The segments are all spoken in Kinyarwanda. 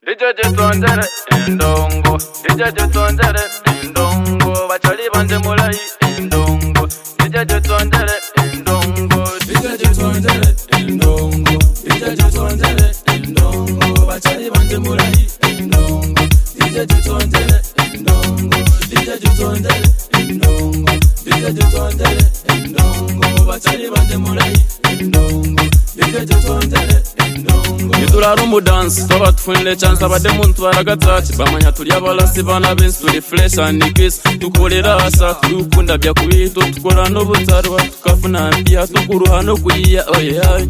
DJ Twandere Indongo, DJ Twandere Indongo, bachali bande mulai Indongo, DJ Twandere Indongo, DJ Twandere Indongo, DJ Twandere Indongo, bachali bande mulai Indongo, DJ Twandere Indongo, DJ Twandere Indongo, DJ Twandere Indongo, bachali bande mulai Indongo, DJ Twandere Indongo. Turaro mu dance, toba tufunile chance abade muntu baragatachi, bamanya turi abalasi bana bensi turi fresh and kiss, tukolera asa tukunda bya kubito, tukora no butarwa tukafuna bya tukuruha no kuyiya oye.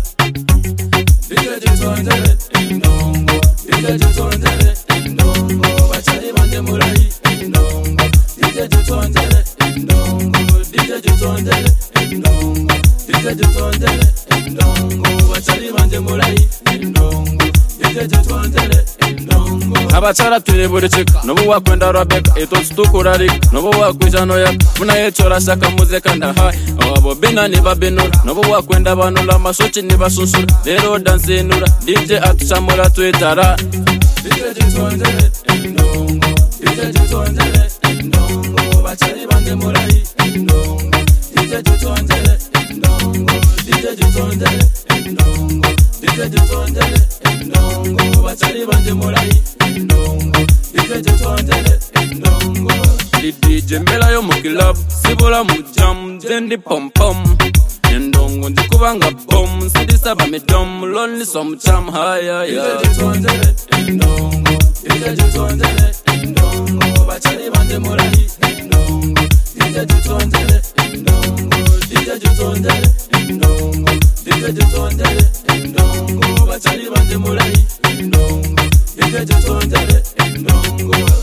DJ Twandere Indongo, DJ Twandere Indongo, bachali bande mulai Indongo, DJ Twandere Indongo, DJ Twandere Indongo, DJ Twandere Indongo, bachali bande mulai Indongo, DJ Twandere Indongo. Abachara turebure chika, nobu wakwenda Rebecca, eto tukurarika, nobu wakwija yak, muna yechora shaka muzeka ndahai, abo bina ni babenura, nobu wakwenda banula masochi ni basunsura, lero dance enura, DJ atuchamura tuetara. DJ Twandere Indongo, DJ Twandere Indongo, bachali bande mulai Indongo, DJ Twandere Indongo, DJ Twandere Indongo, DJ Twandere Indongo, bachali bande mulai Indongo, DJ Twandere Indongo. DJ mbela yo mu club, sibola mu jam, zendi pom pom. Indongo ndikubanga bom, sidisaba me dom, lonely some cham higher. DJ Twandere Indongo, DJ Twandere Indongo, bachali bande mulai Indongo, DJ Twandere Indongo, DJ Twandere Indongo, DJ Twandere Indongo, bachali bande mulai Indongo, DJ Twandere Indongo.